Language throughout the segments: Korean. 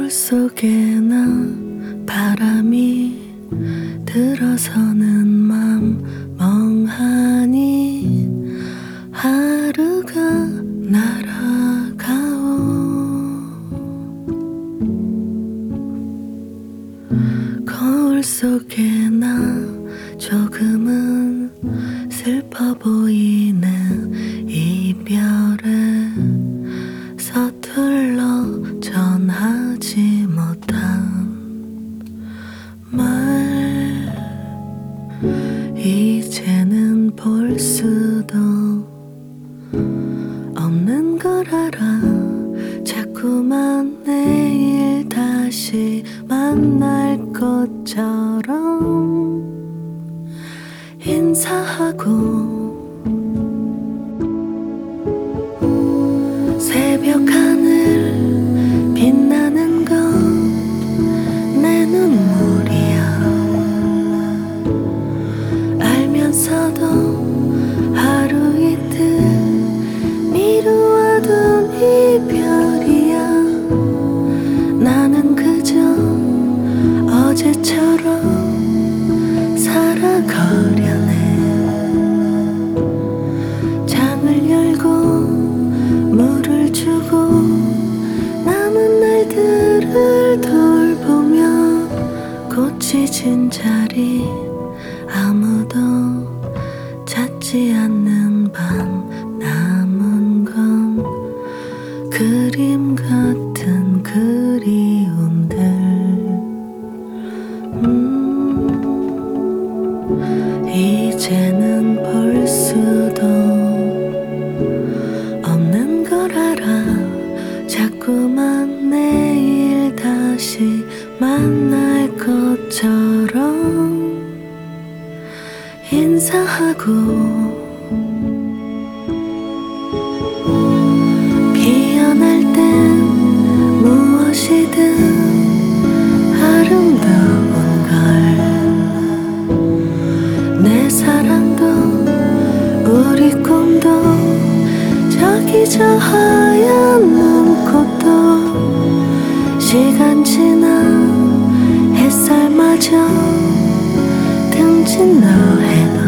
속에 나 바람이 들어서는 맘 멍하니 하루가 날아가오. 거울 속에 나 조금은 슬퍼 보이는 이별에 서툴러 전하지 못한 말 이제는 볼 수도 없는 걸 알아. 자꾸만 내일 다시 만날 것처럼 인사하고 새벽 하늘 빛나는 건 내 눈물이야. 알면서도 하루 이틀 미루어둔 이별이야. 나는 그저 어제처럼 살아가려네. 창을 열고 물을 주고 남은 날들을 돌보며 꽃이 진 자리 아무도 찾지 않는 밤 남은 건 그림 같은 그리움들. 이제는 볼 수도 없는 걸 알아. 자꾸만 내일 다시 만날 것처럼 인사하고 피어날 땐 무엇이든 아름다운 걸. 내 사랑도 우리 꿈도 저기 저 하얀 눈꽃도 시간 지나 햇살마저 등진 너해도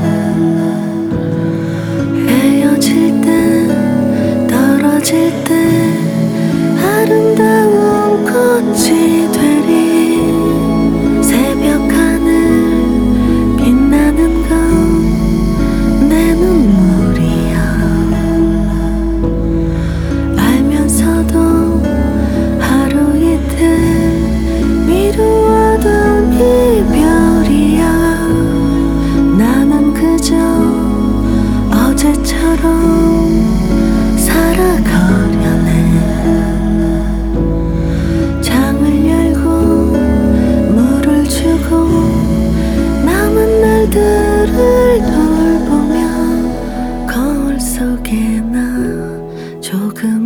헤어질 때 떨어질 때 아름다운 꽃이 되리. 새벽 하늘 빛나는 건 내 눈물이야. 알면서도 하루 이틀 미루어둔 이별이야. 나는 그저 어제처럼 살아가려네. 창을 열고 물을 주고 남은 날들을 돌보며 거울 속에 나 조금